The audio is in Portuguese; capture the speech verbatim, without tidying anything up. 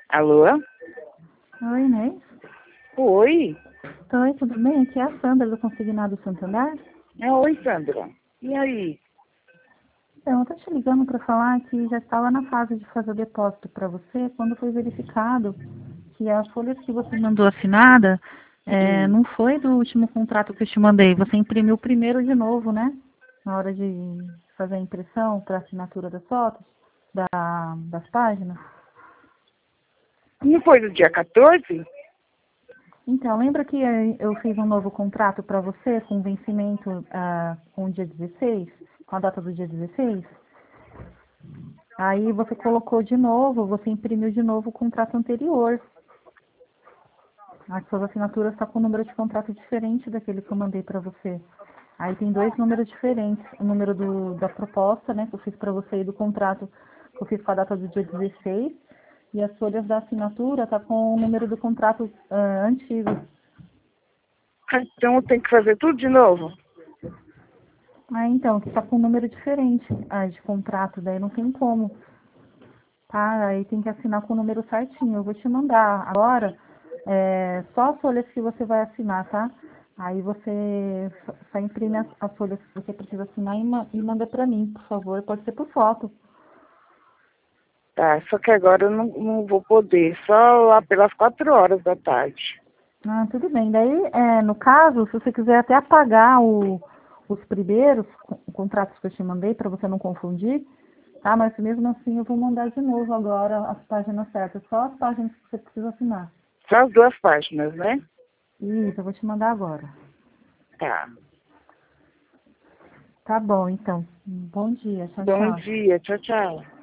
Alô? Oi, Inês. Oi? Oi, tudo bem? Aqui é a Sandra do Consignado Santander. É, oi, Sandra. E aí? Então, eu tô te ligando para falar que já estava na fase de fazer o depósito para você quando foi verificado que as folhas que você mandou assinada é, Hum. não foi do último contrato que eu te mandei. Você imprimiu o primeiro de novo, né? Na hora de fazer a impressão para assinatura das fotos, da, das páginas. Não foi no dia quatorze? Então, lembra que eh, eu fiz um novo contrato para você com vencimento ah, com o dia dezesseis, com a data do dia dezesseis? Aí você colocou de novo, você imprimiu de novo o contrato anterior. As suas assinaturas estão com um número de contrato diferente daquele que eu mandei para você. Aí tem dois números diferentes. O número do, da proposta, né, que eu fiz para você, e do contrato que eu fiz com a data do dia dezesseis. E as folhas da assinatura tá com o número do contrato ah, antigo. Ah, então eu tenho que fazer tudo de novo? Ah, então, que tá com um número diferente ah, de contrato, daí não tem como. Tá, aí tem que assinar com o número certinho. Eu vou te mandar agora é, só as folhas que você vai assinar, tá? Aí você só só imprime as, as folhas que você precisa assinar e, ma e manda pra mim, por favor. Pode ser por foto. Tá, só que agora eu não, não vou poder, só lá pelas quatro horas da tarde. Ah, tudo bem. Daí, é, no caso, se você quiser até apagar o, os primeiros co- contratos que eu te mandei, para você não confundir, tá? Mas mesmo assim eu vou mandar de novo agora as páginas certas, só as páginas que você precisa assinar. Só as duas páginas, né? Isso, eu vou te mandar agora. Tá. Tá bom, então. Bom dia. Tchau, Bom tchau. dia, tchau, tchau.